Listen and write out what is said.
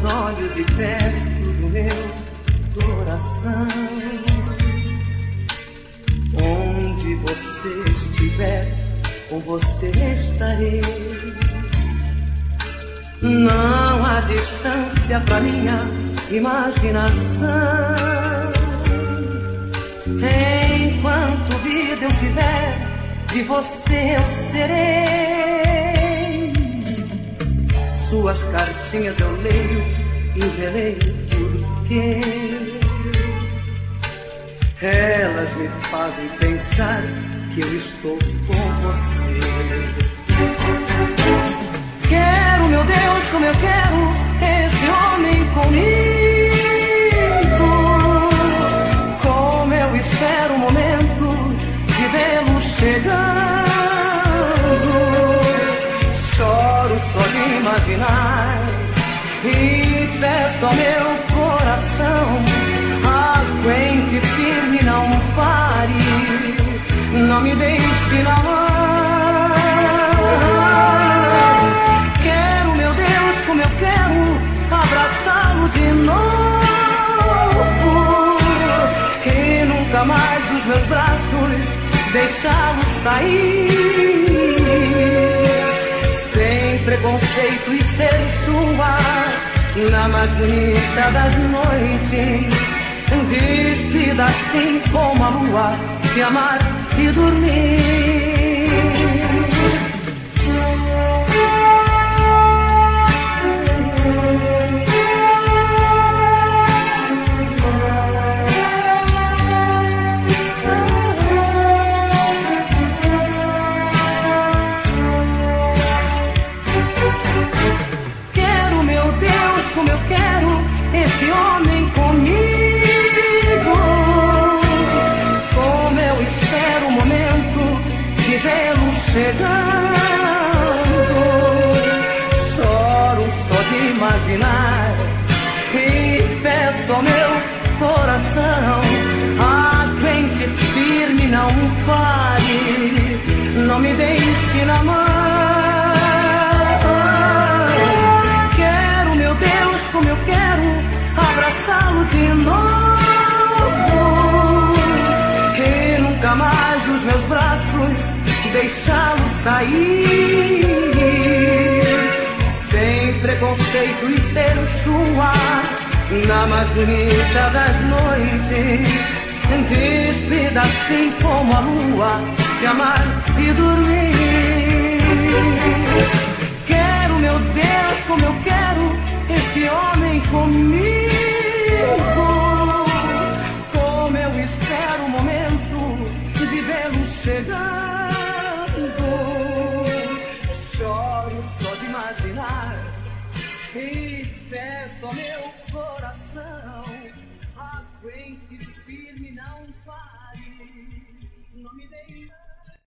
olhos e perto do meu coração. Onde você estiver, com você estarei. Não há distância pra minha imaginação. Enquanto vida eu tiver, de você eu serei. Suas cartinhas eu leio e releio porque elas me fazem pensar que eu estou com você. Quero, meu Deus, como eu quero esse homem comigo. Como eu espero o momento de vê-lo chegando. Choro só de imaginar e peço ao meu coração: aguente firme, não pare, não me deixe na mão. Quero, meu Deus, como eu quero abraçá-lo de novo e nunca mais dos meus braços deixá-lo sair. Sem preconceito e ser sua na mais bonita das noites. Despida assim como a lua, se amar e dormir. Quero, meu Deus, como eu quero esse homem comigo. Como eu espero o momento de vê-lo chegando. Choro só de imaginar e peço ao meu coração: aguente firme, não pare, não me deixe na mão. Quero, meu Deus, como eu quero abraçá-lo de novo e nunca mais dos meus braços deixá-lo sair. Sem preconceito e ser sua na mais bonita das noites. Despida assim como a lua, se amar e dormir. Quero, meu Deus, como eu quero esse homem comigo. Como eu espero o momento de vê-lo chegando. Choro só de imaginar e peço ao meu coração: aguente firme, não pare, não me deixe.